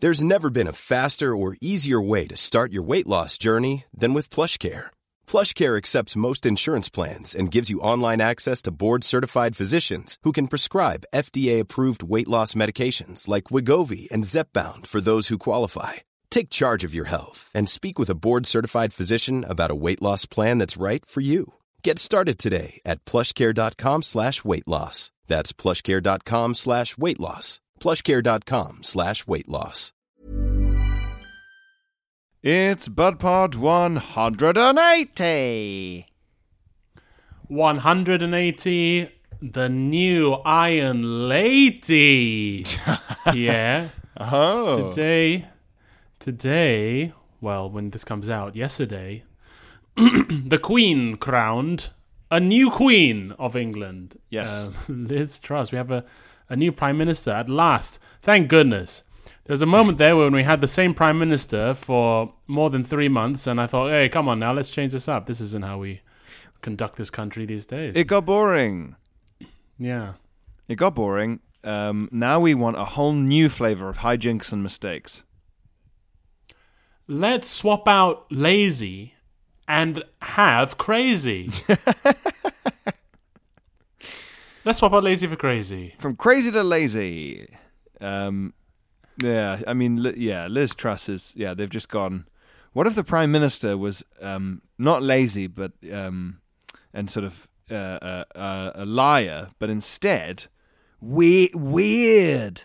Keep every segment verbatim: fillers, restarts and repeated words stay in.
There's never been a faster or easier way to start your weight loss journey than with PlushCare. PlushCare accepts most insurance plans and gives you online access to board-certified physicians who can prescribe F D A-approved weight loss medications like Wegovy and Zepbound for those who qualify. Take charge of your health and speak with a board-certified physician about a weight loss plan that's right for you. Get started today at plushcare.com slash weight loss. That's plushcare.com slash weight loss. plushcare.com slash weight loss. It's BudPod one hundred eighty. one hundred eighty, the new Iron Lady. Yeah. Oh. Today, today, well, when this comes out, yesterday, the Queen crowned a new Queen of England. Yes. Uh, Liz Truss. We have a, a new Prime Minister at last. Thank goodness. There was a moment there when we had the same Prime Minister for more than three months, and I thought, hey, come on now, let's change this up. This isn't how we conduct this country these days. It got boring. Yeah. It got boring. Um, now we want a whole new flavor of hijinks and mistakes. Let's swap out lazy and have crazy. Let's swap out lazy for crazy. From crazy to lazy. Um, yeah, I mean, li- yeah, Liz Truss is, yeah, they've just gone. What if the Prime Minister was um, not lazy, but, um, and sort of uh, uh, uh, a liar, but instead, we- weird.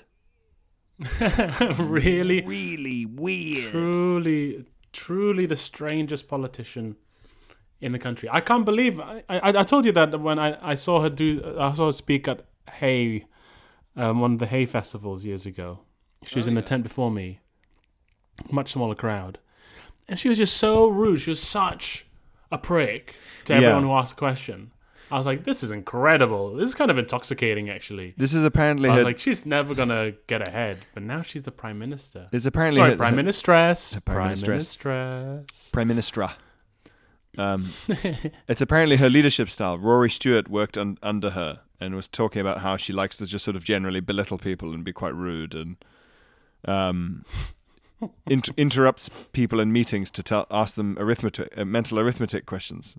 Really? Really weird. Truly, truly the strangest politician in the country. I can't believe I, I, I told you that when I, I saw her do I saw her speak at Hay, um, one of the Hay festivals years ago. She was oh, in yeah. the tent before me, much smaller crowd, and she was just so rude. She was such a prick to everyone Yeah. who asked a question. I was like, this is incredible. This is kind of intoxicating, actually. This is apparently I was her, like, she's never gonna get ahead, but now she's the Prime Minister. it's apparently Sorry, her, Prime her- Ministress. Prime Prime Ministress. Ministress. Prime Minister. Um, it's apparently her leadership style. Rory Stewart worked un- under her and was talking about how she likes to just sort of generally belittle people and be quite rude and um, inter- interrupts people in meetings to tell ask them arithmetic, uh, mental arithmetic questions.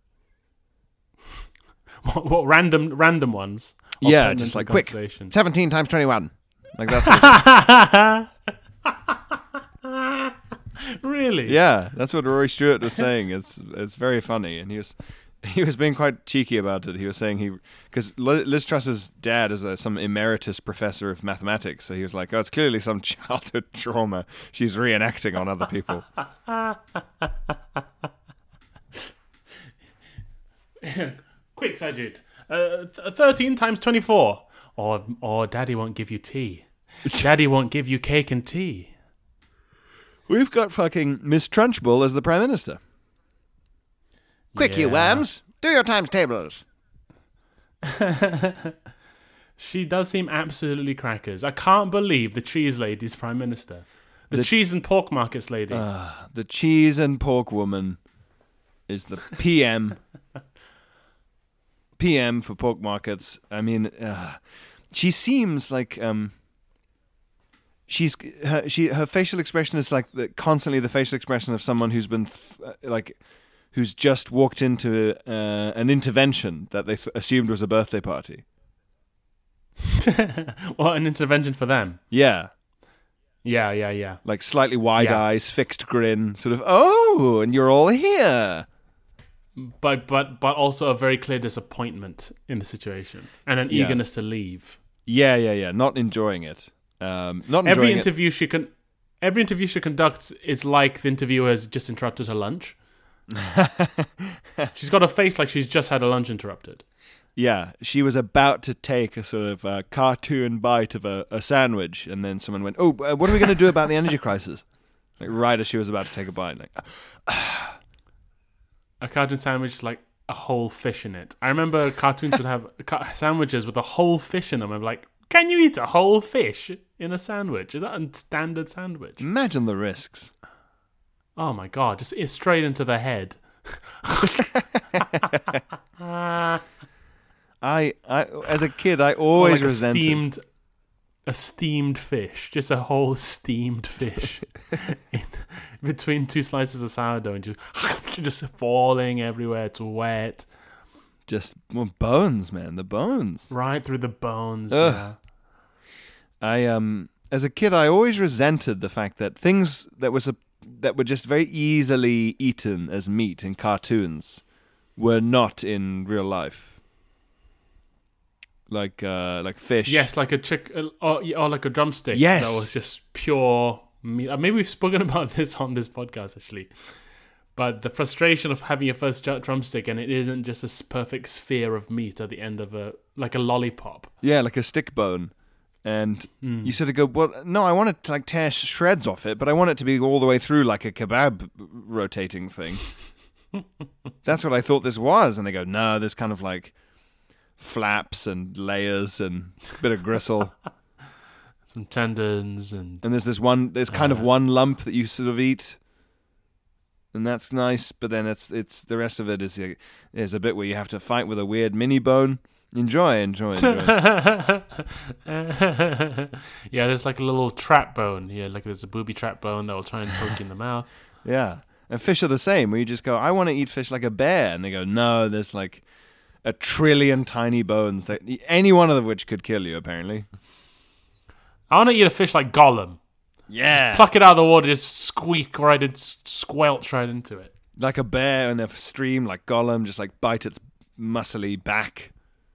What, what random random ones? Yeah, Of just mental like quick. calculations. seventeen times twenty-one. Like that's what Really? Yeah, that's what Rory Stewart was saying. It's it's very funny, and he was he was being quite cheeky about it. He was saying he because Liz Truss's dad is a, some emeritus professor of mathematics, so he was like, "Oh, it's clearly some childhood trauma she's reenacting on other people." Quick, Sajid. Uh, th- thirteen times twenty-four. Or or Daddy won't give you tea. Daddy won't give you cake and tea. We've got fucking Miss Trunchbull as the Prime Minister. Quick, you Yeah. worms! Do your times tables! She does seem absolutely crackers. I can't believe the cheese lady's Prime Minister. The, The- cheese and pork markets lady. The cheese and pork woman is the P M. P M for pork markets. I mean, uh, she seems like um, she's her, she her facial expression is like the, constantly the facial expression of someone who's been th- uh, like who's just walked into uh, an intervention that they th- assumed was a birthday party. What an intervention for them. Yeah, Yeah, yeah, yeah. like slightly wide Yeah. eyes, fixed grin, sort of. Oh, and you're all here. But but but also a very clear disappointment in the situation and an Yeah. eagerness to leave. Yeah, yeah, yeah. Not enjoying it. Um, not Every enjoying it. interview she can, every interview she conducts is like the interviewer has just interrupted her lunch. She's got a face like she's just had her lunch interrupted. Yeah, she was about to take a sort of uh, cartoon bite of a, a sandwich, and then someone went, "Oh, uh, what are we going to do about the energy crisis?" Like right as she was about to take a bite, like, A cartoon sandwich is like a whole fish in it. I remember cartoons would have ca- sandwiches with a whole fish in them. I'm like, can you eat a whole fish in a sandwich? Is that a standard sandwich? imagine the risks. Oh my god, just it's straight into the head. I, I, as a kid, I Or always like a resented. steamed, a steamed fish, just a whole steamed fish in between two slices of sourdough, and just just falling everywhere. It's wet, just well, bones, man, the bones right through the bones. Ugh. Yeah. I um, as a kid, I always resented the fact that things that was a that were just very easily eaten as meat in cartoons were not in real life. Like uh, like fish. Yes, like a chick, or, or like a drumstick. Yes. That was just pure meat. Uh, Maybe we've spoken about this on this podcast, actually. But the frustration of having your first ju- drumstick and it isn't just a s- perfect sphere of meat at the end of a, like a lollipop. Yeah, like a stick bone. And Mm. you sort of go, well, no, I want it to like tear shreds off it, but I want it to be all the way through like a kebab rotating thing. That's what I thought this was. And they go, no, there's kind of like flaps and layers and a bit of gristle. Some tendons and... And there's this one, there's kind Uh. of one lump that you sort of eat. And that's nice, but then it's it's the rest of it is a, is a bit where you have to fight with a weird mini bone. Enjoy, enjoy, enjoy. Yeah, there's like a little trap bone. Yeah, like there's a booby trap bone that will try and poke you in the mouth. Yeah. And fish are the same, where you just go, I want to eat fish like a bear. And they go, no, there's like a trillion tiny bones, that any one of which could kill you, apparently. I want to eat a fish like Gollum. Yeah. Pluck it out of the water, just squeak right and squelch right into it. Like a bear in a stream, like Gollum, just like bite its muscly back.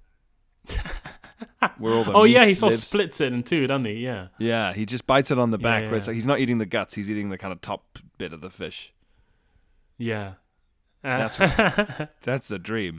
Where all the Oh, yeah, meat he sort of lives. splits it in two, doesn't he? Yeah. Yeah, he just bites it on the back, Yeah, where it's yeah. like he's not eating the guts, he's eating the kind of top bit of the fish. Yeah. Uh, That's what, that's the dream.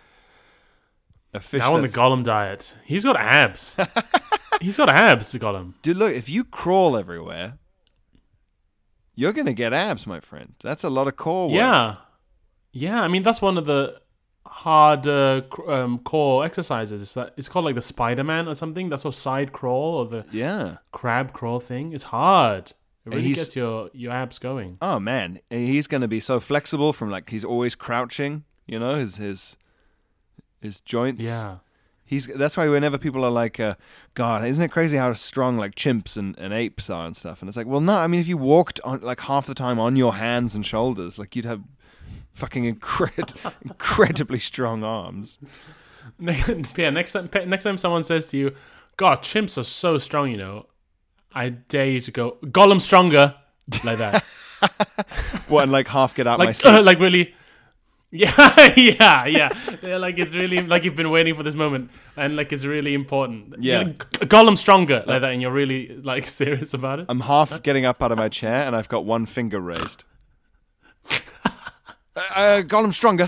A fish now on the that's... Gollum diet. He's got abs. He's got abs, the Gollum. Dude, look, if you crawl everywhere, you're going to get abs, my friend. That's a lot of core work. Yeah. Yeah, I mean, that's one of the hard uh, cr- um, core exercises. It's, that, it's called like the Spider-Man or something. That's what side crawl or the Yeah. crab crawl thing. It's hard. It really He's- gets your, your abs going. Oh, man. He's going to be so flexible from, like, he's always crouching, you know, his his his joints. Yeah. He's That's why whenever people are like, uh, God, isn't it crazy how strong, like, chimps and, and apes are and stuff? And it's like, well, no, I mean, if you walked, on like, half the time on your hands and shoulders, like, you'd have fucking incred- incredibly strong arms. Yeah, next time, next time someone says to you, God, chimps are so strong, you know, I dare you to go, Gollum stronger, like that. What, and, like, half get out my Like, seat? uh, like really... Yeah, yeah, yeah. Yeah, like it's really like you've been waiting for this moment, and like it's really important. Yeah. G- Gollum stronger like that, and you're really like serious about it. I'm half getting up out of my chair, and I've got one finger raised. uh, uh, Gollum stronger.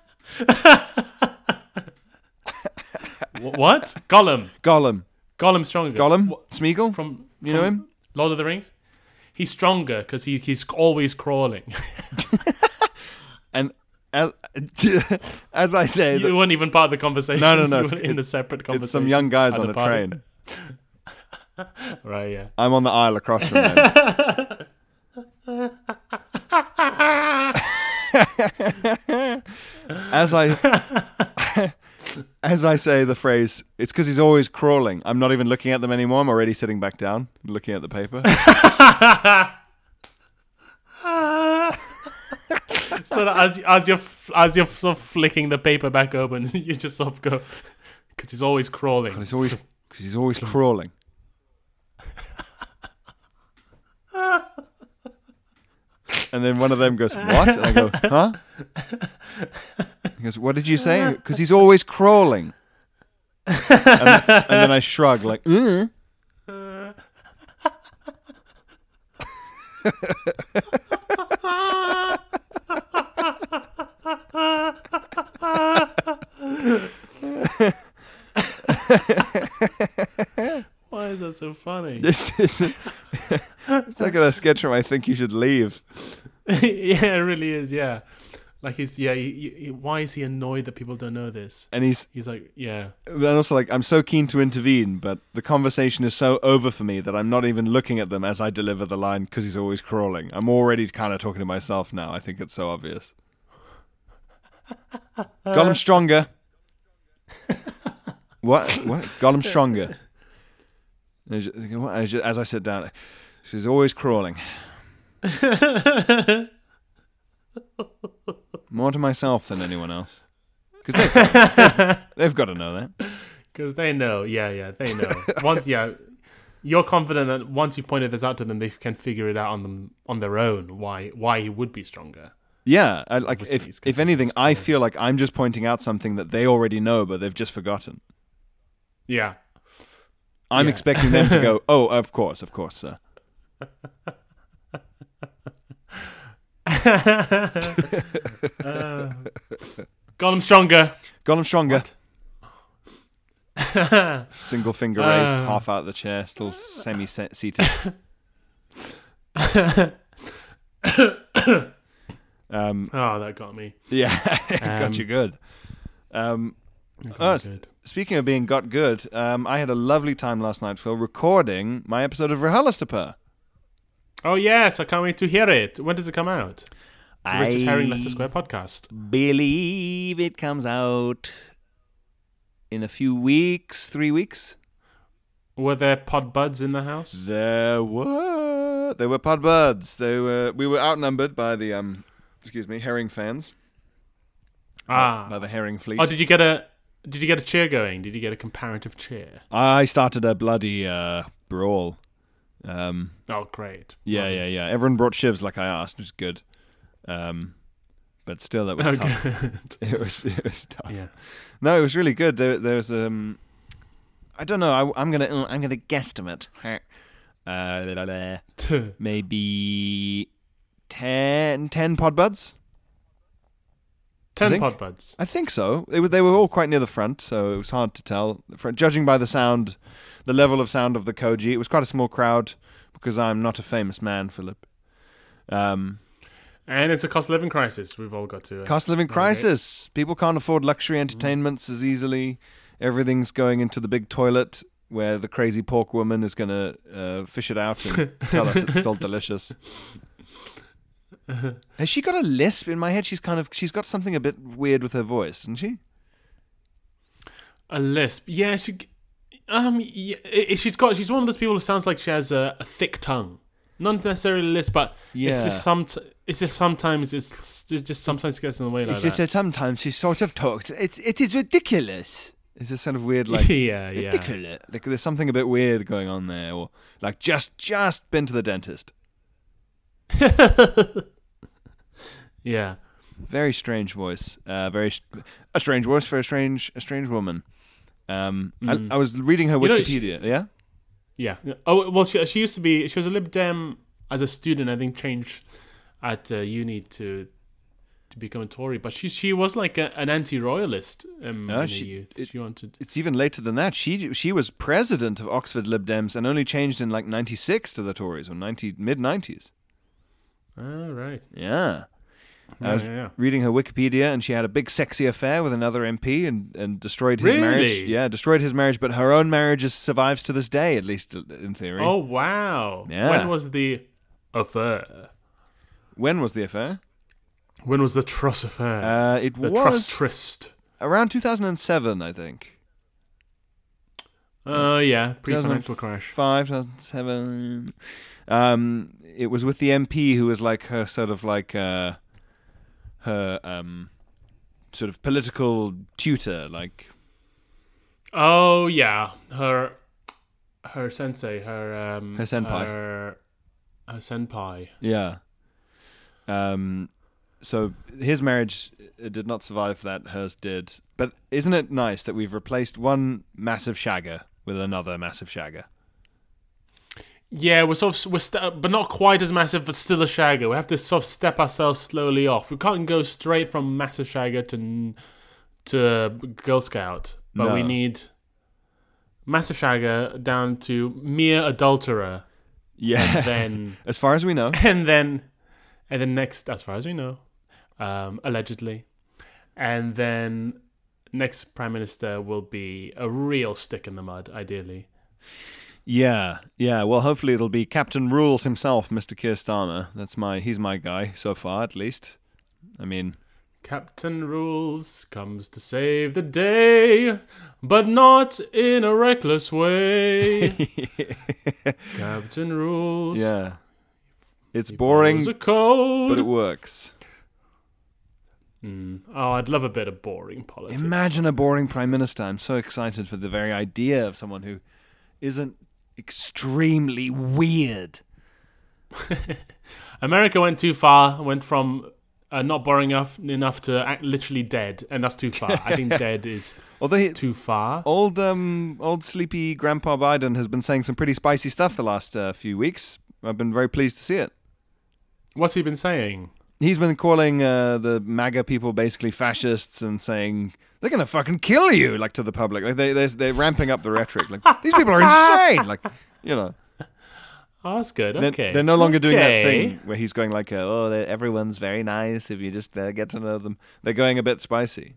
Wh- what? Gollum, Gollum. Gollum stronger. Gollum? Wh- Smeagol? from You know from him? Lord of the Rings. He's stronger because he he's always crawling. And as, as I say, You the, weren't even part of the conversation. No, no, no, You it's- were in the separate conversation. it's some young guys at on the a party. train. Right, yeah. I'm on the aisle across from them. as I as I say the phrase, it's because he's always crawling. I'm not even looking at them anymore. I'm already sitting back down, looking at the paper. So that as as you're f- as you're sort of flicking the paper back open, you just sort of go because he's always crawling. He's always because he's always crawling. And then one of them goes, "What?" And I go, "Huh?" He goes, "What did you say?" Because he's always crawling. And, and then I shrug, like, mm. Why is that so funny? This is it's like a sketch from I Think You Should Leave. Yeah, it really is. Yeah, like he's yeah. He, he, why is he annoyed that people don't know this? And he's He's like, yeah, then also like, I'm so keen to intervene, but the conversation is so over for me that I'm not even looking at them as I deliver the line because he's always crawling. I'm already kind of talking to myself now. I think it's so obvious. Gollum stronger. What? What? Gollum stronger. As I sit down, she's always crawling. More to myself than anyone else. Because they've, they've, they've got to know that. Because they know, yeah, yeah, they know. Once, yeah, you're confident that once you've pointed this out to them, they can figure it out on them on their own. Why, why he would be stronger. Yeah, I, like Obviously, if if anything, I feel like I'm just pointing out something that they already know, but they've just forgotten. Yeah, I'm yeah. expecting them to go, "Oh, of course, of course, sir." uh, Gollum stronger. Gollum stronger. Single finger Uh. raised, half out of the chair, still semi-seated. um, Oh, that got me. yeah, it got Um, you good. Um, That got oh, me s- good. speaking of being got good, um, I had a lovely time last night, Phil, recording my episode of RHLSTP. Oh yes, I can't wait to hear it. When does it come out? The Richard I Herring Leicester Square podcast. believe it comes out in a few weeks, three weeks. Were there pod buds in the house? There were there were pod buds. They were we were outnumbered by the um excuse me herring fans. Ah. by the herring fleet. Oh, did you get a did you get a cheer going? Did you get a comparative cheer? I started a bloody uh, brawl. Um, Oh, great. yeah, yeah, yeah. Everyone brought shivs like I asked, which is good. Um, but still, it was Oh, tough. good. It was it was tough. Yeah. No, it was really good. There, there's um, I don't know. I, I'm gonna uh, I'm gonna guesstimate. Uh, la, la, la, maybe ten, ten pod buds. Ten think- pod buds. I think so. They were they were all quite near the front, so it was hard to tell. For, judging by the sound, the level of sound of the Koji, it was quite a small crowd because I'm not a famous man, Philip. Um, And it's a cost of living crisis. We've all got to. Uh, cost of living navigate. crisis. People can't afford luxury entertainments as easily. Everything's going into the big toilet where the crazy pork woman is going to uh, fish it out and tell us it's still delicious. Has she got a lisp? In my head, she's kind of she's got something a bit weird with her voice, hasn't she? A lisp. Yeah, she. Um, yeah, i- she's got. She's one of those people who sounds like she has a, a thick tongue. Not necessarily a lisp, but Yeah. it's just some. It's just sometimes it's just, just sometimes it gets in the way like It's just that. that sometimes she sort of talks. It it is ridiculous. It's just kind of weird, like yeah, yeah. ridiculous. Like there's something a bit weird going on there, or like just just been to the dentist. Yeah. Very strange voice. Uh, very sh- a strange voice for a strange a strange woman. Um, Mm. I, I was reading her You know, she- Wikipedia. yeah. Yeah. Oh well, she she used to be. She was a Lib Dem as a student. I think changed at uh, uni to to become a Tory. But she she was like a, an anti-royalist um, No, in she- her youth. it- she wanted. It's even later than that. She she was president of Oxford Lib Dems and only changed in like ninety-six to the Tories or ninety mid nineties. Oh right. Yeah. I Yeah, was yeah, yeah. reading her Wikipedia, and she had a big sexy affair with another M P, and, and destroyed his marriage. Really? Yeah, destroyed his marriage, but her own marriage is, survives to this day, at least in theory. Oh wow. Yeah. When was the affair? When was the affair? When was the truss affair? Uh, it the was truss tryst. around two thousand seven, I think. Oh yeah, pre-financial crash. Five, two thousand seven. Um, it was with the M P who was like her sort of like uh, her um, sort of political tutor, like. Oh yeah, her her sensei, her um, Her senpai. her, her senpai. Yeah. Um, so his marriage uh, did not survive that. Hers did. But isn't it nice that we've replaced one massive shagger with another massive shagger? Yeah, we're sort of we're st- but not quite as massive, but still a shagger. We have to sort of step ourselves slowly off. We can't go straight from massive shagger to to Girl Scout, but we No. need massive shagger down to mere adulterer, Yeah. and then As far as we know. and then and then next, as far as we know, um, allegedly, and then next prime minister will be a real stick in the mud, ideally. Yeah. Yeah. Well, hopefully it'll be Captain Rules himself, Mister Keir Starmer. That's my, he's my guy so far, at least. I mean, Captain Rules comes to save the day, but not in a reckless way. Captain Rules. Yeah. It's He boring, follows a code. but it works. Mm. Oh, I'd love a bit of boring politics. Imagine a boring prime minister. I'm so excited for the very idea of someone who isn't extremely weird. America went too far. Went from uh, not boring enough enough to act literally dead, and that's too far. I think dead is Although he, too far. old, um, old sleepy Grandpa Biden has been saying some pretty spicy stuff the last uh, few weeks. I've been very pleased to see it. What's he been saying? He's been calling uh, the MAGA people basically fascists and saying they're gonna fucking kill you, like to the public. Like they they're, they're ramping up the rhetoric. Like these people are insane. Like you know. Oh, that's good. They're, Okay. they're no longer doing that Okay. thing where he's going like, uh, oh, they're- everyone's very nice if you just uh, get to know them. They're going a bit spicy.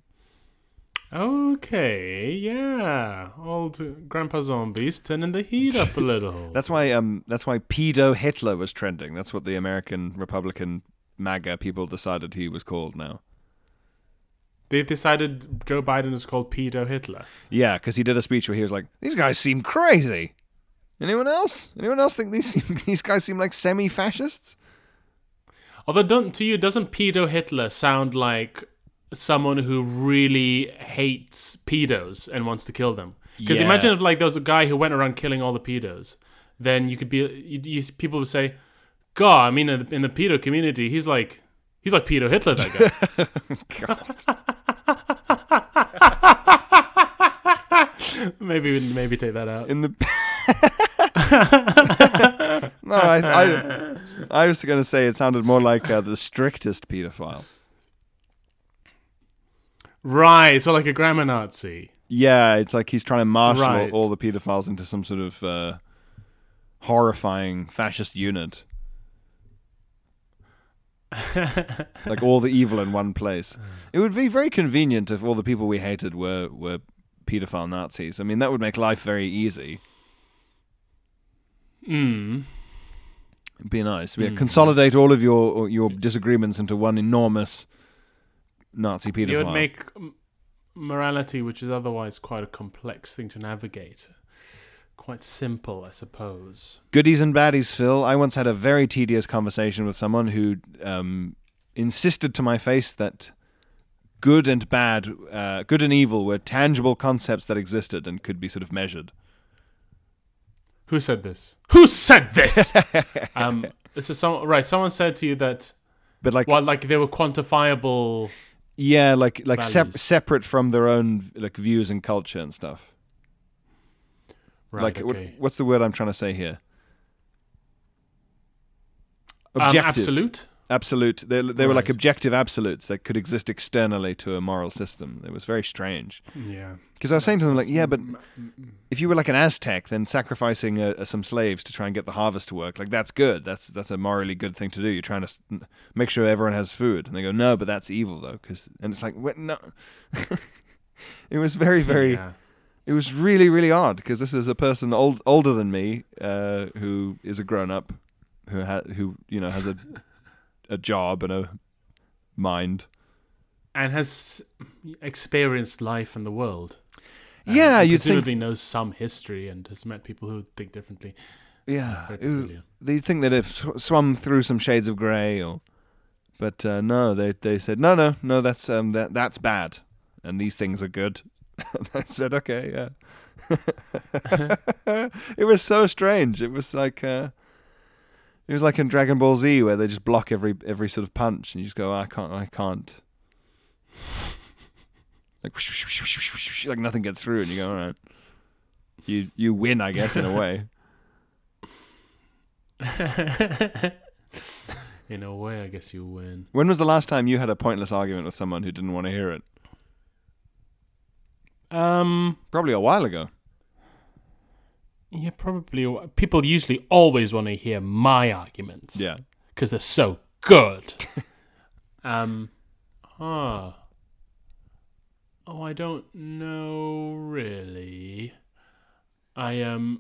Okay, yeah. Old Grandpa Zombies turning the heat up a little. That's why um that's why pedo Hitler was trending. That's what the American Republican MAGA people decided he was called now. They decided Joe Biden is called Pedo Hitler. Yeah, because he did a speech where he was like, "These guys seem crazy." Anyone else? Anyone else think these seem, these guys seem like semi-fascists? Although, don't, to you, doesn't Pedo Hitler sound like someone who really hates pedos and wants to kill them? Because Yeah. imagine if like there was a guy who went around killing all the pedos. Then you could be, you, you, people would say, "God, I mean, in the, in the pedo community, he's like, he's like Pedo Hitler, that guy." maybe, maybe take that out. In the no, I, I, I was going to say it sounded more like uh, the strictest pedophile. Right, so like a grammar Nazi. Yeah, it's like he's trying to marshal Right. all the pedophiles into some sort of uh, horrifying fascist unit. Like all the evil in one place. It would be very convenient if all the people we hated were, were pedophile Nazis. I mean, that would make life very easy. Mm. It'd be nice. Yeah, Mm. consolidate all of your your disagreements into one enormous Nazi pedophile. You would make m- morality, which is otherwise quite a complex thing to navigate, quite simple, I suppose. Goodies and baddies, Phil. I once had a very tedious conversation with someone who um, insisted to my face that good and bad, uh, good and evil were tangible concepts that existed and could be sort of measured. Who said this? Who said this? um, this is some right. Someone said to you that, But like, well, like they were quantifiable. yeah, like like sep- values. separate from their own like views and culture and stuff. Right. like, what, okay. what's the word I'm trying to say here? Um, Objective. absolute. Absolute. They, they were like Right. objective absolutes that could exist externally to a moral system. It was very strange. Yeah. Because I was saying to them, like, yeah, but if you were like an Aztec, then sacrificing uh, some slaves to try and get the harvest to work, like, that's good. That's that's a morally good thing to do. You're trying to s- make sure everyone has food. And they go, no, but that's evil, though. Cause, and it's like, what? No. It was very, very... Yeah. It was really, really odd, because this is a person old, older than me uh, who is a grown-up, who, ha- who you know, has a... a job and a mind. And has experienced life in the world. Yeah, and you'd think. presumably knows some history and has met people who think differently. Yeah, Very who- peculiar. they'd think that if sw- swum through some shades of grey, or, but uh, no, they they said no, no, no, that's um that that's bad, and these things are good. And I said, okay, yeah. It was so strange. It was like. Uh, It was like in Dragon Ball Z where they just block every every sort of punch, and you just go, I can't, I can't. Like, like nothing gets through, and you go, all right. You you win, I guess, in a way. In a way, I guess you win. When was the last time you had a pointless argument with someone who didn't want to hear it? Um, Probably a while ago. yeah, probably. People usually always want to hear my arguments. Yeah. Because they're so good. um, huh. Oh, I don't know, really. I, um...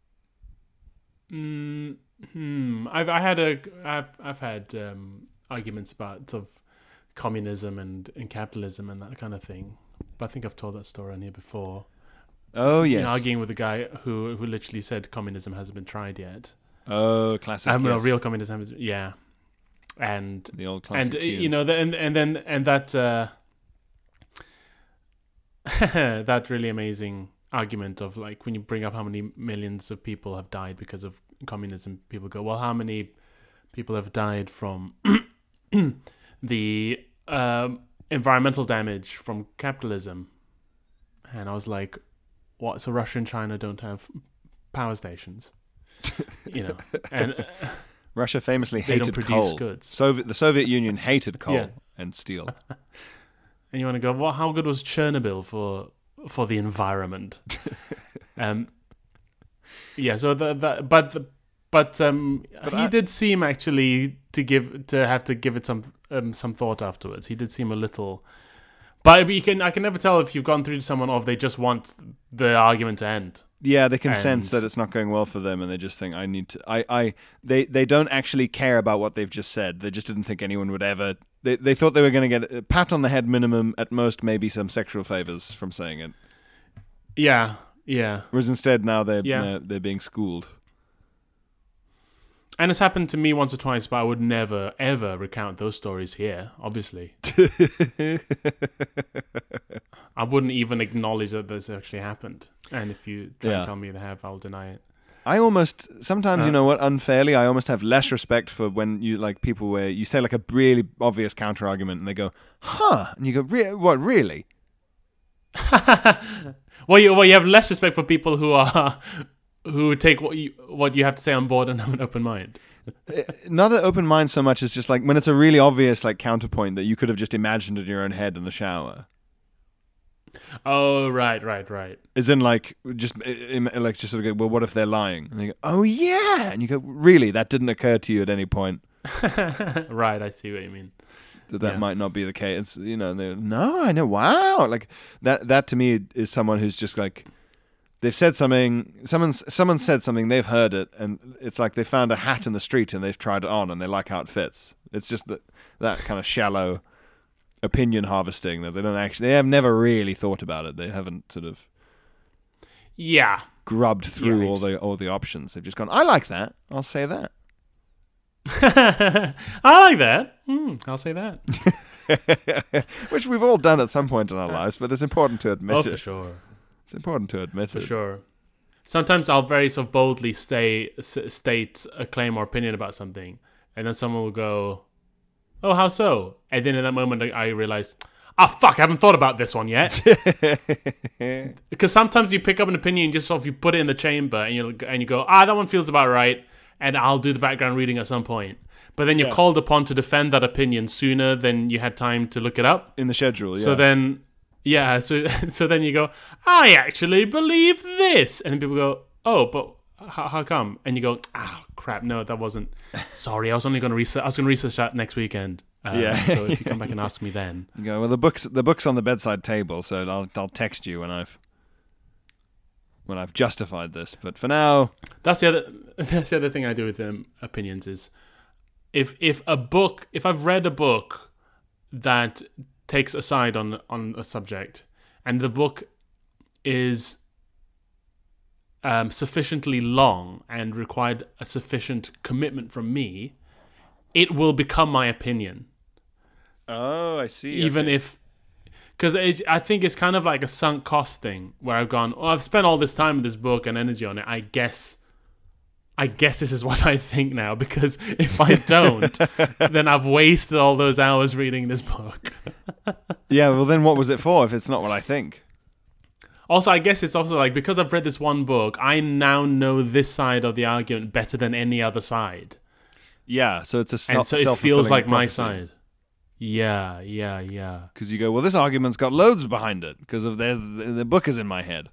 Mm, hmm. I've I had a I've I've had um, arguments about sort of communism and, and capitalism and that kind of thing. But I think I've told that story on here before. Oh, yes. You know, arguing with a guy who who literally said communism hasn't been tried yet. Oh, classic. Um, yes. no, real communism has, yeah. And the old classic and uh, tunes. you know, the, and and then and that uh, that really amazing argument of like when you bring up how many millions of people have died because of communism, people go, well, how many people have died from the um, environmental damage from capitalism? And I was like, what? So Russia and China don't have power stations, you know? And uh, Russia famously they don't hated produce coal. goods. Soviet, the Soviet Union hated coal Yeah. and steel. And you want to go, well, how good was Chernobyl for for the environment? um, yeah. So the, the but the, but um, But he I- did seem actually to give to have to give it some um, some thought afterwards. He did seem a little. But you can I can never tell if you've gone through to someone or if they just want the argument to end. Yeah, they can sense And- that it's not going well for them, and they just think, "I need to." I, I, they, they don't actually care about what they've just said. They just didn't think anyone would ever. They, they thought they were going to get a pat on the head minimum, at most, maybe some sexual favors from saying it. Yeah, yeah. Whereas instead, now they're Yeah. they're, they're being schooled. And it's happened to me once or twice, but I would never ever recount those stories here. Obviously, I wouldn't even acknowledge that this actually happened. And if you try Yeah. and tell me they have, I'll deny it. I almost sometimes, Uh, you know what, unfairly, I almost have less respect for when you like people where you say like a really obvious counter argument, and they go, "Huh," and you go, Re- "What, really?" Well, you well you have less respect for people who are who take what you what you have to say on board and have an open mind. Not an open mind so much as just like when it's a really obvious like counterpoint that you could have just imagined in your own head in the shower. Oh, right, right, right. As in, like, just im- like just sort of go, well, what if they're lying? And they go, oh yeah, and you go, really? That didn't occur to you at any point Right, I see what you mean. that that Yeah. might not be the case. It's, you know, they're, no, I know. Wow, like that. That to me is someone who's just like they've said something. Someone's someone said something. They've heard it, and it's like they found a hat in the street and they've tried it on and they like how it fits. It's just that that kind of shallow opinion harvesting that they don't actually. They have never really thought about it. They haven't sort of Yeah. grubbed through Yeah, all the all the options. They've just gone, I like that. I'll say that. I like that. Mm, I'll say that. Which we've all done at some point in our lives, but it's important to admit Oh, it. for sure. It's important to admit For it. sure. Sometimes I'll very sort of boldly stay, s- state a claim or opinion about something, and then someone will go, "Oh, how so?" And then in that moment, I, I realize, "Ah, fuck, I haven't thought about this one yet." Because sometimes you pick up an opinion, just sort of you put it in the chamber, and you and you go, "Ah, that one feels about right," and I'll do the background reading at some point. But then you're Yeah. called upon to defend that opinion sooner than you had time to look it up. In the schedule, yeah. So then, yeah, so so then you go, I actually believe this, and then people go, oh, but how, how come? And you go, ah, crap, no, that wasn't. Sorry, I was only going to research. I was going to research that next weekend. Um, Yeah. So if you come back and ask me then, You go, well, the book's the book's on the bedside table, so I'll I'll text you when I've when I've justified this. But for now, that's the other. That's the other thing I do with um, opinions is, if if a book, if I've read a book that takes a side on on a subject, and the book is um, sufficiently long and required a sufficient commitment from me, it will become my opinion. oh, I see. Even if, because I think it's kind of like a sunk cost thing where I've gone, oh, I've spent all this time with this book and energy on it. I guess, I guess this is what I think now, because if I don't, then I've wasted all those hours reading this book. yeah, well, then what was it for if it's not what I think? Also, I guess it's also like, because I've read this one book, I now know this side of the argument better than any other side. Yeah, so it's a self- And so it feels self-fulfilling like my prophecy. side. Yeah, yeah, yeah. Because you go, well, this argument's got loads behind it because of there's the, the book is in my head.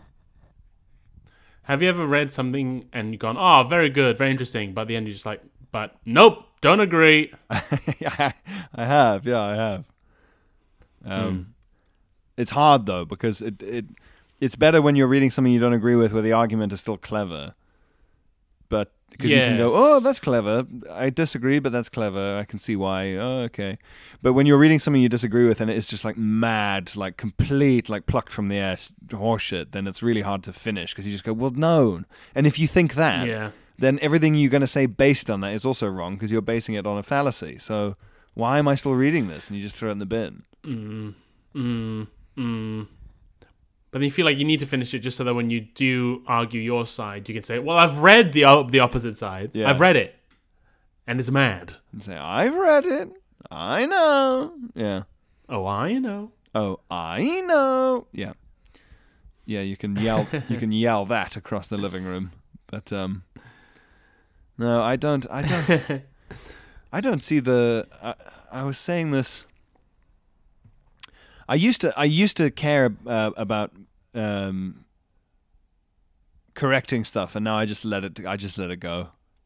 Have you ever read something and you've gone, oh, very good, very interesting, but at the end you're just like, but nope, don't agree. I have, yeah, I have. Um, Hmm. It's hard though because it it it's better when you're reading something you don't agree with where the argument is still clever. But Because you can go, Yes. oh, that's clever. I disagree, but that's clever. I can see why. Oh, okay. But when you're reading something you disagree with and it's just like mad, like complete, like plucked from the air s- horseshit, then it's really hard to finish because you just go, well, no. And if you think that, Yeah. then everything you're going to say based on that is also wrong because you're basing it on a fallacy. So why am I still reading this? And you just throw it in the bin. Mm, mm, mm. But then you feel like you need to finish it just so that when you do argue your side, you can say, well, I've read the o- the opposite side. Yeah. I've read it. And it's mad. And say, I've read it. I know. Yeah. Oh, I know. Oh, I know. Yeah. Yeah, you can yell you can yell that across the living room. But um no, I don't I don't I don't see the I, I was saying this I used to I used to care uh, about um correcting stuff, and now I just let it I just let it go.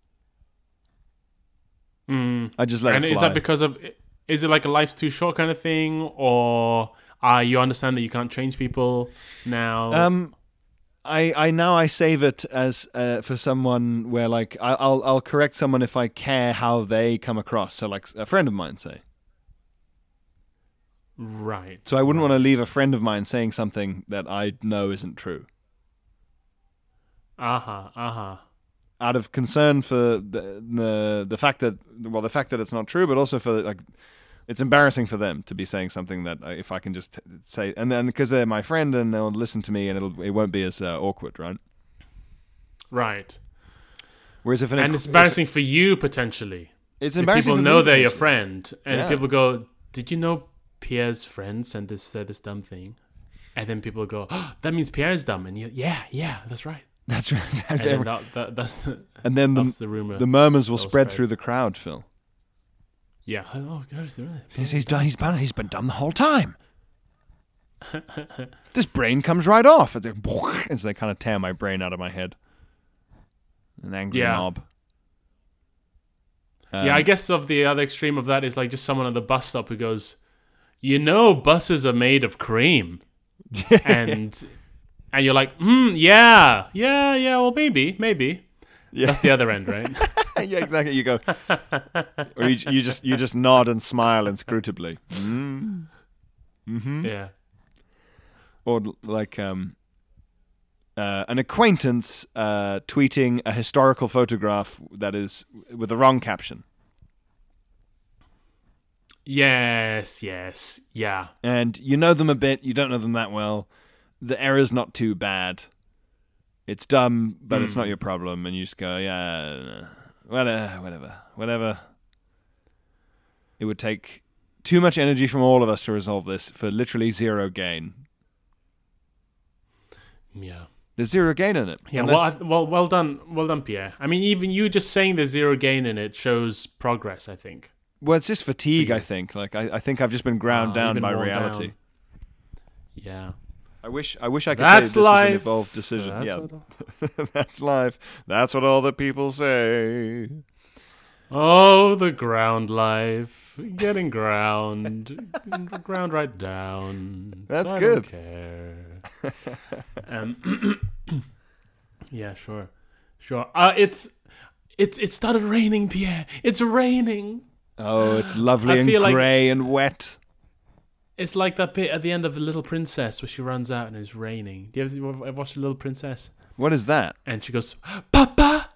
Mm. I just let And it fly. is that because of, is it like a life's too short kind of thing? Or uh, you understand that you can't change people now? Um, I, I now I save it as uh, for someone where like I, I'll I'll correct someone if I care how they come across. So like a friend of mine say. Right. So I wouldn't want to leave a friend of mine saying something that I know isn't true. Uh-huh, uh-huh. Out of concern for the the the fact that well the fact that it's not true, but also for like it's embarrassing for them to be saying something that I, if I can just say, and then because they're my friend and they'll listen to me and it'll it won't be as uh, awkward, right? Right. Whereas if an And it's embarrassing for you, potentially. it's If embarrassing people for know me, they're your potentially. friend, and Yeah. people go, did you know Pierre's friend sent this, said this dumb thing? And then people go, oh, that means Pierre's dumb. And you, yeah, yeah, that's right. That's right. And then that, that, that's the, And then that's the, the rumor. the murmurs will that will spread spread. through the crowd, Phil. Yeah. Oh, gosh, really? He's, he's, done, he's, been, he's been dumb the whole time. This brain comes right off. As they kind of tear my brain out of my head. An angry Yeah. mob. Um, Yeah, I guess of the other extreme of that is like just someone at the bus stop who goes, you know, buses are made of cream, and and you're like, hmm, yeah, yeah, yeah. Well, maybe, maybe. Yeah. That's the other end, right? Yeah, exactly. You go, or you, you just you just nod and smile inscrutably. Mm. Mm-hmm. Yeah. Or like um, uh, an acquaintance uh, tweeting a historical photograph that is with the wrong caption. Yes. Yes. Yeah. And you know them a bit, you don't know them that well. The error's not too bad. It's dumb, but it's not your problem. And you just go, yeah, whatever, whatever, whatever. It would take too much energy from all of us to resolve this for literally zero gain. Yeah. There's zero gain in it. Yeah. Unless- Well, I, well, well done, well done, Pierre. I mean, even you just saying there's zero gain in it shows progress, I think. well, it's just fatigue, I think. Like I, I think I've just been ground Oh, down you've been by worn reality. down. Yeah. I wish I wish I could That's say this life. was an evolved decision. That's yeah. what- That's life. That's what all the people say. Oh, the ground life. Getting ground. ground right down. That's so I good. Don't care. um, yeah, sure. Sure. Uh, it's it's it started raining, Pierre. It's raining. Oh, it's lovely I and feel like- grey and wet. It's like that bit at the end of The Little Princess where she runs out and it's raining. Do you ever, ever watch The Little Princess? What is that? And she goes, Papa,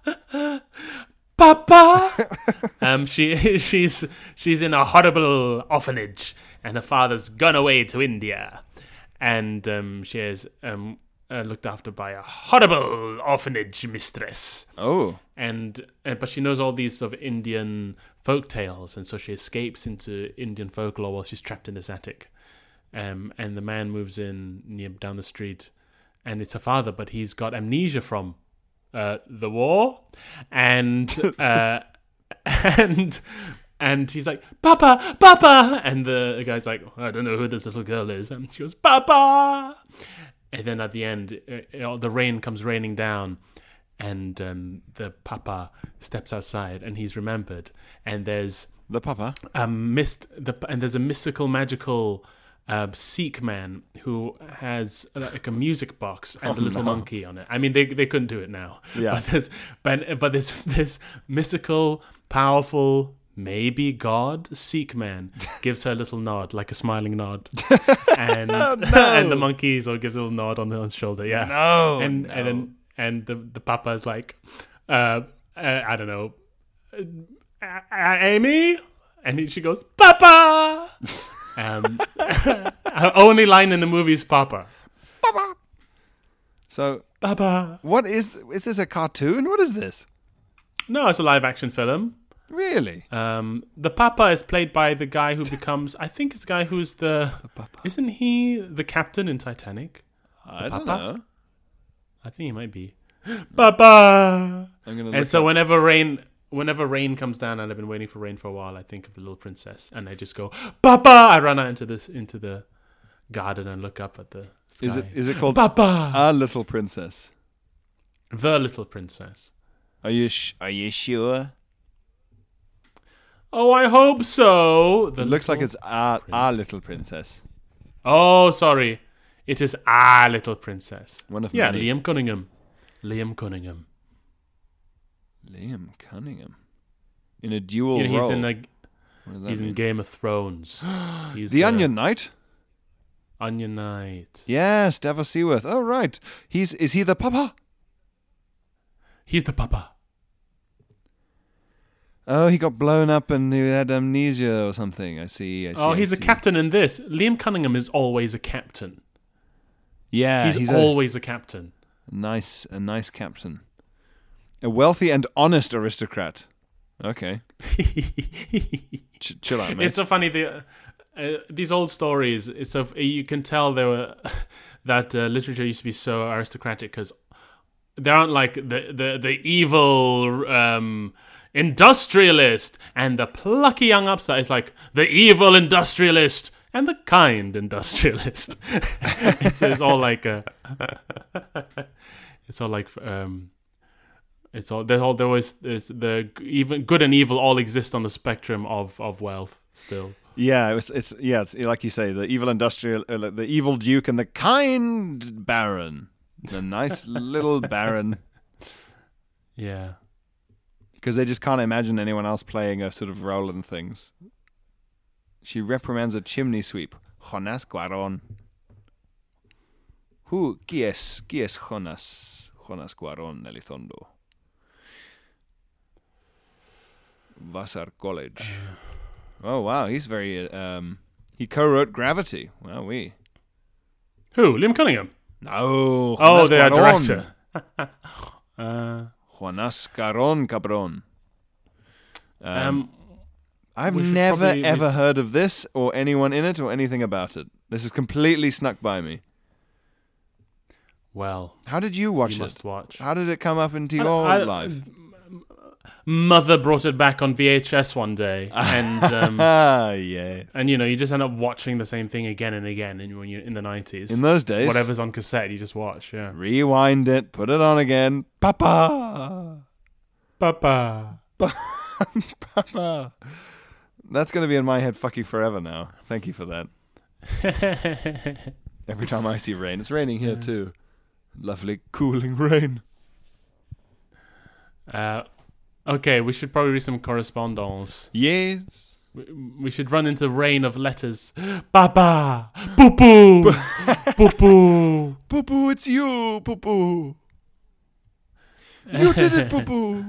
Papa. um, she she's she's in a horrible orphanage, and her father's gone away to India, and um, she is um, uh, looked after by a horrible orphanage mistress. Oh. And, and but she knows all these sort of Indian folk tales, and so she escapes into Indian folklore while she's trapped in this attic. Um, and the man moves in near down the street, and it's her father, but he's got amnesia from uh, the war, and uh, and and he's like, Papa, Papa, and the, the guy's like, I don't know who this little girl is, and she goes, Papa, and then at the end, uh, the rain comes raining down. And um, the papa steps outside, and he's remembered. And there's The papa? a mist, the and there's a mystical, magical uh, Sikh man who has like a music box and Oh, a little no. monkey on it. I mean, they they couldn't do it now. Yeah. But this, but but this this mystical, powerful, maybe God Sikh man gives her a little nod, like a smiling nod, and and the monkey sort of gives a little nod on the shoulder. Yeah. No, And no. and then and the the papa is like, uh, uh I don't know, uh, uh, Amy, and he, she goes, Papa. Um, her only line in the movie is Papa. So, Papa. what is is this a cartoon? What is this? No, it's a live action film. Really? Um, the Papa is played by the guy who becomes, I think it's the guy who's the, Papa. isn't he the captain in Titanic? I don't Papa? know. I think he might be. Papa. I'm gonna. And look so up- whenever rain, whenever rain comes down, and I've been waiting for rain for a while, I think of the little princess, and I just go, Papa! I run out into this into the garden and look up at the sky. is it is it called Papa? A Little Princess? The Little Princess. Are you sh- are you sure? Oh, I hope so. The It looks like Little- it's a a Little Princess. Oh, sorry. It is A Little Princess. One of yeah, many. Liam Cunningham. Liam Cunningham. Liam Cunningham in a dual Yeah, he's role. in a, What does that he's in mean? Game of Thrones. He's The Onion Knight. Onion Knight. Yes, Davos Seaworth. Oh right, he's is he the papa? He's the Papa. Oh, he got blown up and he had amnesia or something. I see. I see. Oh, I he's a see. captain in this. Liam Cunningham is always a captain. Yeah, he's, he's, always a, captain. a nice, a nice captain, a wealthy and honest aristocrat. Okay, Ch- chill out, mate. It's so funny. The, uh, these old stories. It's so you can tell they were that uh, literature used to be so aristocratic because there aren't like the the the evil um, industrialist and the plucky young upstart. It's like the evil industrialist and the kind industrialist. it's, it's all like a, it's all like um, it's all they're all there always is the even good and evil all exist on the spectrum of, of wealth still. Yeah, it was, it's yeah, it's like you say, the evil industrial, uh, the evil duke and the kind baron, the nice little baron, Yeah. because they just can't imagine anyone else playing a sort of role in things. She reprimands a chimney sweep. Jonas Cuarón. Who? Qui es? Qui es Jonas? Jonas Cuarón Elizondo. Vassar College. Oh wow, he's very. Um, he co-wrote Gravity. Wow, we. Who? Liam Cunningham? No. Oh, Jonas the Cuarón. director. uh, Jonas Cuarón, cabrón. Um, um, I've we should never probably- ever we- heard of this or anyone in it or anything about it. This is completely snuck by me. well, How did you watch you it? must watch. How did it come up into I- your I- life? Mother brought it back on V H S one day, and um, Ah, yes. and you know you just end up watching the same thing again and again. And when you're in the nineties, In those days, whatever's on cassette, you just watch. Yeah, rewind it, put it on again. Papa, Papa. Papa. That's going to be in my head fucking forever now. Thank you for that. Every time I see rain, it's raining here too. Lovely, cooling rain. uh, okay, we should probably read some correspondence. Yes. We, we should run into rain of letters. Papa, poo poo, poo poo. Poo poo, it's you, poo poo. You did it, poo poo.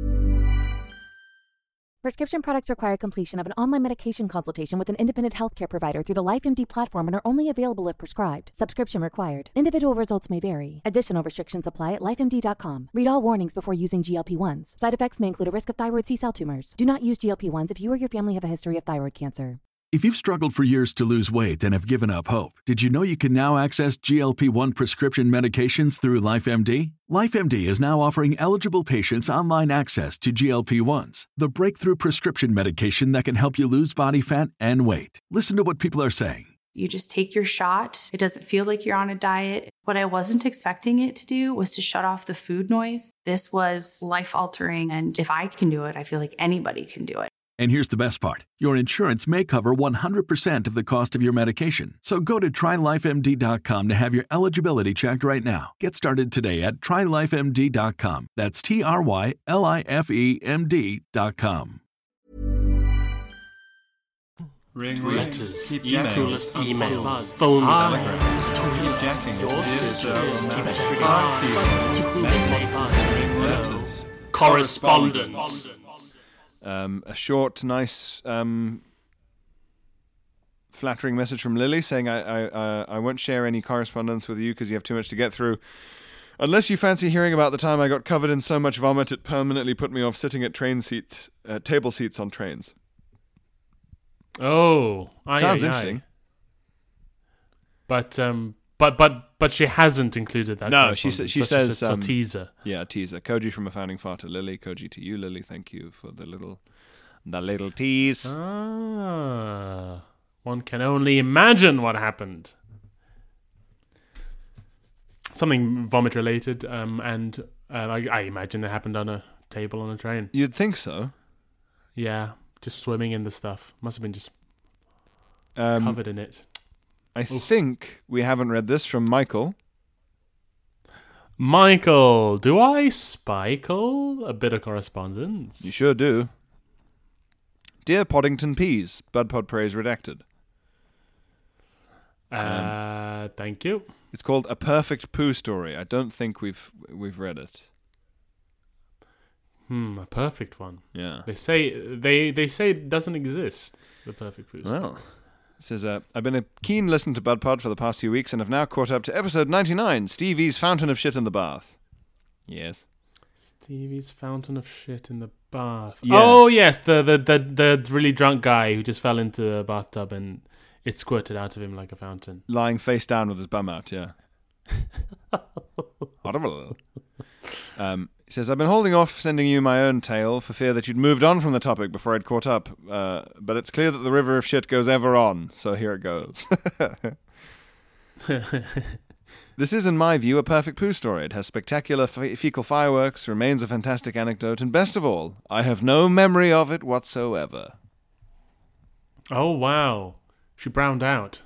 Prescription products require completion of an online medication consultation with an independent healthcare provider through the LifeMD platform and are only available if prescribed. Subscription required. Individual results may vary. Additional restrictions apply at life M D dot com. Read all warnings before using G L P ones. Side effects may include a risk of thyroid C-cell tumors. Do not use G L P ones if you or your family have a history of thyroid cancer. If you've struggled for years to lose weight and have given up hope, did you know you can now access G L P one prescription medications through LifeMD? LifeMD is now offering eligible patients online access to G L P ones, the breakthrough prescription medication that can help you lose body fat and weight. Listen to what people are saying. You just take your shot. It doesn't feel like you're on a diet. What I wasn't expecting it to do was to shut off the food noise. This was life-altering, and if I can do it, I feel like anybody can do it. And here's the best part. Your insurance may cover one hundred percent of the cost of your medication. So go to try life M D dot com to have your eligibility checked right now. Get started today at try life M D dot com. That's T R Y L I F E M D dot com. Ring, ring. Letters, Keep emails, jacking. emails, phone calls, Keep jacking. sources, Yes, chemistry, letters. correspondence. Um, a short, nice, um, flattering message from Lily saying, I, I, uh, I won't share any correspondence with you because you have too much to get through. Unless you fancy hearing about the time I got covered in so much vomit it permanently put me off sitting at train seats, uh, table seats on trains. Oh, aye, Sounds aye, interesting. aye. But um, but but but she hasn't included that. No, she sa- correspondence. she That's says, just a, um, a teaser. Yeah, teaser. Koji from A Founding Far to Lily. Koji to you, Lily. Thank you for the little, the little tease. Ah, one can only imagine what happened. Something vomit related, um, and uh, I, I imagine it happened on a table on a train. You'd think so. Yeah, just swimming in the stuff. Must have been just Um, covered in it. I think we haven't read this from Michael. Michael, do I spikel a bit of correspondence? You sure do. Dear Poddington Peas, Budpod Praise redacted. Uh, thank you. It's called A Perfect Poo Story. I don't think we've we've read it. Hmm, a perfect one. Yeah. They say they they say it doesn't exist. The perfect poo. Well, it says, uh, I've been a keen listener to BudPod for the past few weeks and have now caught up to episode ninety-nine, Stevie's Fountain of Shit in the Bath. Yes. Stevie's fountain of shit in the bath. Yeah. Oh yes, the, the the the really drunk guy who just fell into a bathtub and it squirted out of him like a fountain. Lying face down with his bum out, yeah. Horrible. Um, he says, I've been holding off sending you my own tale for fear that you'd moved on from the topic before I'd caught up, uh, but it's clear that the river of shit goes ever on, so here it goes. This is, in my view, a perfect poo story. It has spectacular fe- fecal fireworks, remains a fantastic anecdote, and best of all, I have no memory of it whatsoever. Oh wow, she browned out.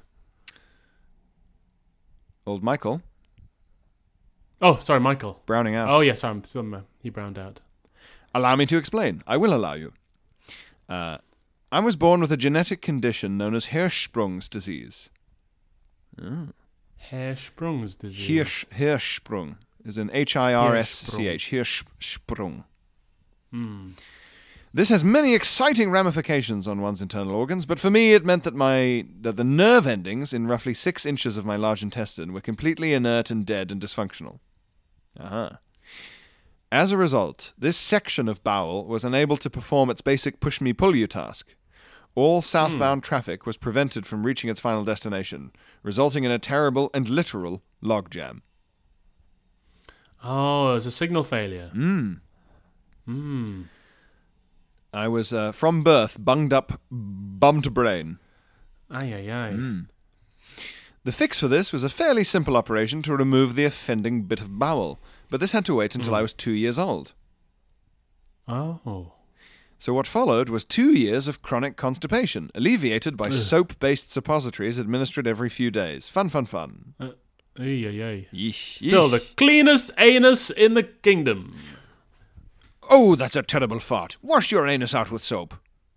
Old Michael, Oh, sorry, Michael. browning out. Oh yes, I'm still uh, he browned out. Allow me to explain. I will allow you. Uh, I was born with a genetic condition known as Hirschsprung's disease. Oh. Hirschsprung's disease. Hirsch, Hirschsprung is an H I R S C H. Hirschsprung. Hmm. This has many exciting ramifications on one's internal organs, but for me it meant that my that the nerve endings in roughly six inches of my large intestine were completely inert and dead and dysfunctional. Uh-huh. As a result, this section of bowel was unable to perform its basic push-me-pull-you task. All southbound traffic was prevented from reaching its final destination, resulting in a terrible and literal logjam. Oh, it was a signal failure. Mm. Hmm. I was, uh, from birth, bunged up, bummed brain. Aye, aye, aye. Mm. The fix for this was a fairly simple operation to remove the offending bit of bowel, but this had to wait until Mm. I was two years old. Oh. So what followed was two years of chronic constipation, alleviated by Ugh. soap-based suppositories administered every few days. Fun, fun, fun. Uh, ay, ay, ay. Yeesh, Still yeesh. the cleanest anus in the kingdom. Oh, that's a terrible fart. Wash your anus out with soap.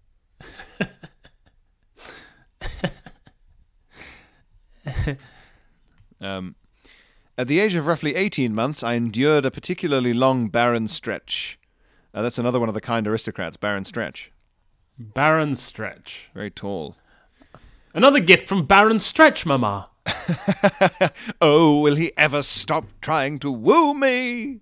um, at the age of roughly eighteen months, I endured a particularly long barren stretch. Uh, that's another one of the kind aristocrats, Baron Stretch. Baron Stretch. Very tall. Another gift from Baron Stretch, Mama. Oh, will he ever stop trying to woo me?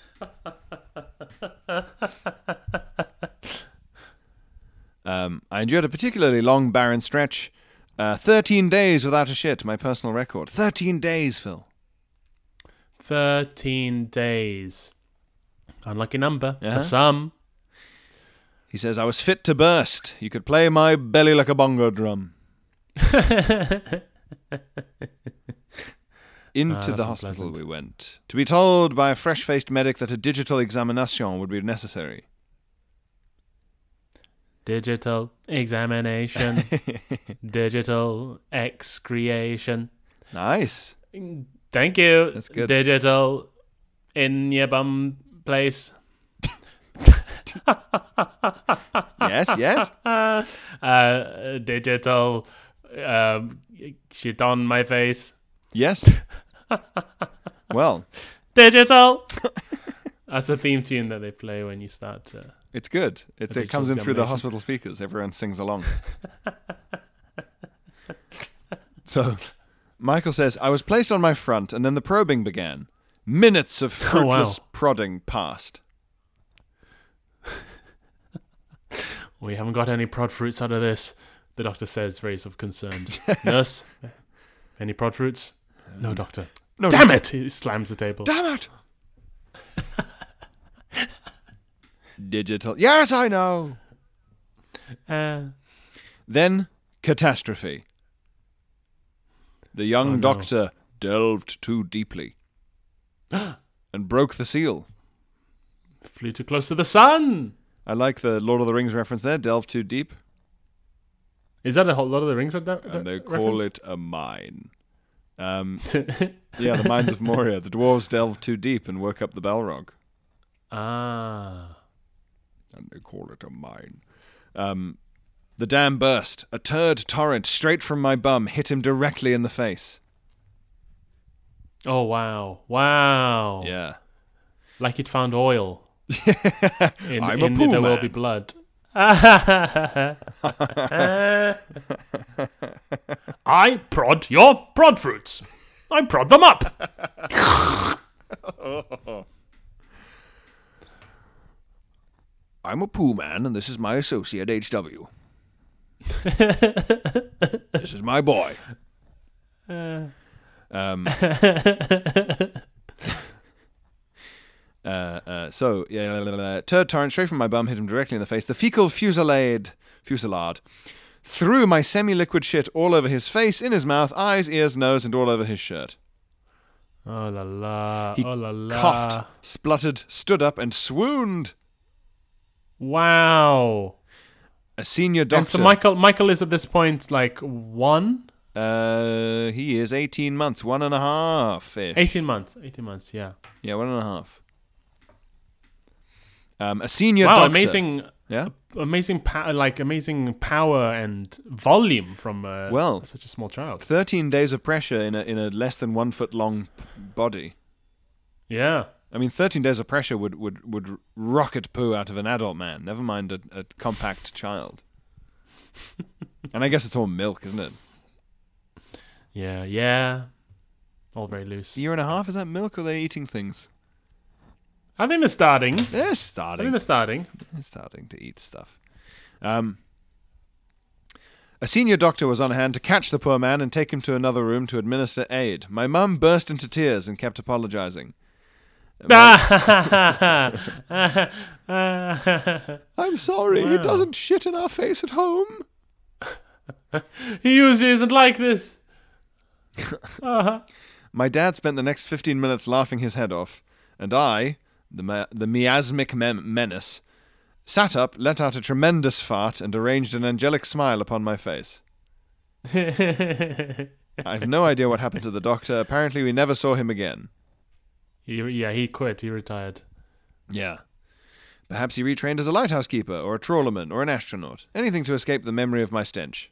um, I endured a particularly long barren stretch. Uh, thirteen days without a shit, my personal record. Thirteen days, Phil. Thirteen days. Unlucky number Yeah. for some. He says, I was fit to burst. You could play my belly like a bongo drum. Into Ah, the that's hospital unpleasant. we went, to be told by a fresh-faced medic that a digital examination would be necessary. Digital examination. Digital excretion. Nice. Thank you. That's good. Digital in your bum place. Yes, yes. Uh, digital um, shit on my face. Yes. Well, Digital. That's a theme tune that they play when you start to... it's good. It, A it comes in digital through the examination. hospital speakers. Everyone sings along. So, Michael says, I was placed on my front and then the probing began. Minutes of Oh, wow. fruitless prodding passed. We haven't got any prod fruits out of this, the doctor says, very sort of concerned. Nurse, any prod fruits? No, doctor. No, Damn it! He slams the table. Damn it! Digital. Yes, I know. Uh, Then, catastrophe. The young Oh, no. doctor delved too deeply and broke the seal. flew too close to the sun! I like the Lord of the Rings reference there. Delve too deep. Is that a whole lot of the rings with that? And they that call reference? it a mine. Um, yeah, the mines of Moria. The dwarves delved too deep and woke up the Balrog. Ah. And they call it a mine. Um, the dam burst. A turd torrent straight from my bum hit him directly in the face. Oh, wow. Wow. Yeah. Like it found oil. in, I'm a in poo There Will man. Be Blood. I prod your prod fruits. I prod them up. I'm a poo man, and this is my associate H W. This is my boy. Um, uh, uh, so, yeah, la, la, la, turd torrent straight from my bum hit him directly in the face. The fecal fusillade, fusillade threw my semi-liquid shit all over his face, in his mouth, eyes, ears, nose, and all over his shirt. Oh la la. He oh la la. coughed, spluttered, stood up, and swooned. Wow. A senior doctor. And so Michael Michael is at this point like one? Uh, he is eighteen months, one and a half. Eighteen months. Eighteen months, yeah. Yeah, one and a half. Um, a senior Wow, doctor. amazing Yeah. amazing pa- like amazing power and volume from uh, Well, such a small child. Thirteen days of pressure in a in a less than one foot long p- body. Yeah. I mean, thirteen days of pressure would, would, would rocket poo out of an adult man. Never mind a, a compact child. And I guess it's all milk, isn't it? Yeah, yeah. All very loose. A year and a half? Is that milk, or are they eating things? I think they're starting. They're I think starting. they're starting. They're starting to eat stuff. Um, a senior doctor was on hand to catch the poor man and take him to another room to administer aid. My mum burst into tears and kept apologizing. I'm sorry, he Wow. doesn't shit in our face at home. He usually isn't like this. My dad spent the next fifteen minutes laughing his head off, and I, the ma- the miasmic mem- menace, sat up, let out a tremendous fart, and arranged an angelic smile upon my face. I have no idea what happened to the doctor. Apparently we never saw him again. He, yeah, he quit. He retired. Yeah. Perhaps he retrained as a lighthouse keeper, or a trawlerman, or an astronaut. Anything to escape the memory of my stench.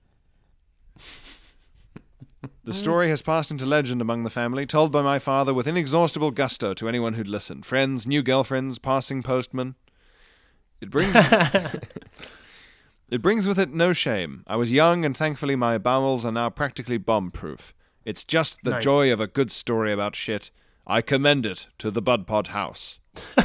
The story has passed into legend among the family, told by my father with inexhaustible gusto to anyone who'd listen. Friends, new girlfriends, passing postmen. It brings... It brings with it no shame. I was young, and thankfully my bowels are now practically bomb-proof. It's just the Nice. joy of a good story about shit. I commend it to the Bud Pod House.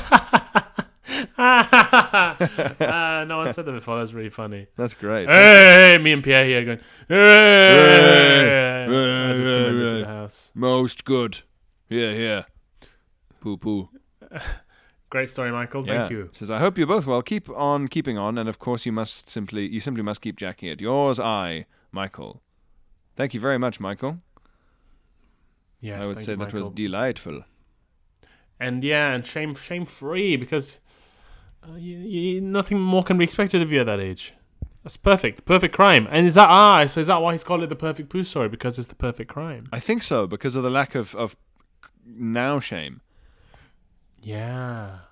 uh, no one said that before. That's really funny. That's great. Hey, me and Pierre here going, hey! As it's coming into the house. Most good. Here, here. Poo poo. Great story, Michael. Thank Yeah. you. Says, I hope you're both well. Keep on keeping on, and of course you must simply you simply must keep jacking it. Yours, I, Michael. Thank you very much, Michael. Yes, I would thank say you, that Michael. was delightful. And yeah, and shame shame free, because Uh, you, you, nothing more can be expected of you at that age. That's perfect. Perfect crime. And is that ah? So is that why he's called it the perfect poo story? Because it's the perfect crime. I think so, because of the lack of, of now shame. Yeah.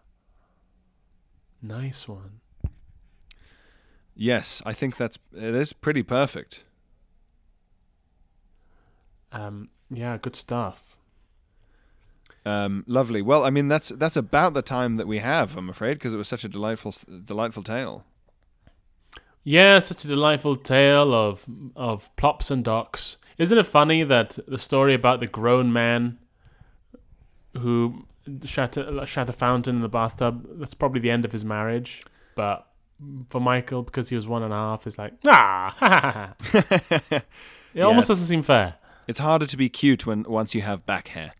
Nice one. Yes, I think that's it is pretty perfect. Um. Yeah. Good stuff. Um. Lovely. Well, I mean, that's that's about the time that we have, I'm afraid, because it was such a delightful delightful tale. Yeah, such a delightful tale of of plops and docks. Isn't it funny that the story about the grown man who shot a, shot a fountain in the bathtub, that's probably the end of his marriage. But for Michael, because he was one and a half, it's like, ah, ha, ha, ha. It Yes. almost doesn't seem fair. It's harder to be cute when once you have back hair.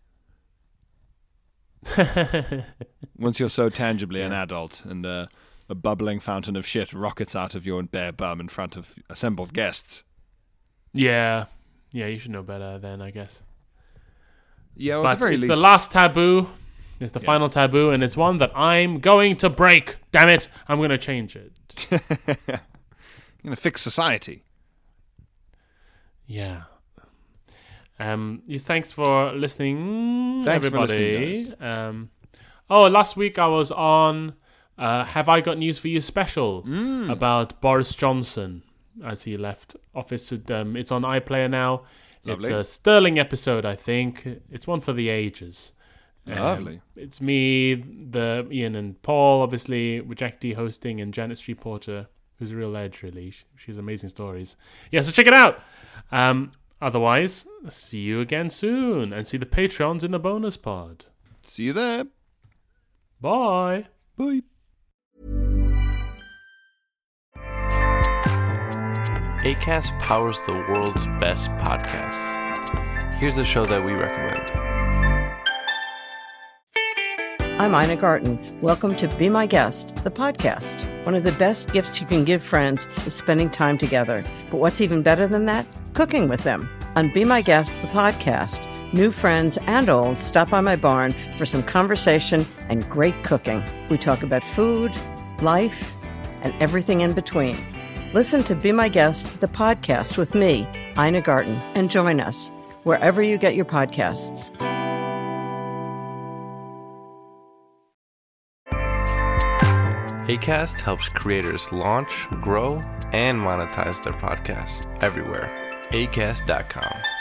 Once you're so tangibly an adult and uh, a bubbling fountain of shit rockets out of your bare bum in front of assembled guests. Yeah. Yeah, you should know better then, I guess. Yeah, well, But at the very it's least. the last taboo. It's the Yeah. final taboo, and it's one that I'm going to break. Damn it. I'm going to change it. You're going to fix society. Yeah. Um, yes, thanks for listening, Thanks for everybody. listening, um, oh, last week I was on uh, Have I Got News For You special Mm. about Boris Johnson as he left office. Um, it's on iPlayer now. It's Lovely. a sterling episode, I think. It's one for the ages. Um, Lovely. It's me, the Ian and Paul, obviously, with Jack D hosting, and Janet Street Porter, who's a real edge, really. She, she has amazing stories. Yeah, so check it out. Um, otherwise, see you again soon, and see the Patreons in the bonus pod. See you there. Bye. Bye. Acast powers the world's best podcasts. Here's a show that we recommend. I'm Ina Garten. Welcome to Be My Guest, the podcast. One of the best gifts you can give friends is spending time together. But what's even better than that? Cooking with them. On Be My Guest, the podcast, new friends and old stop by my barn for some conversation and great cooking. We talk about food, life, and everything in between. Listen to Be My Guest, the podcast with me, Ina Garten, and join us wherever you get your podcasts. Acast helps creators launch, grow, and monetize their podcasts everywhere. acast dot com.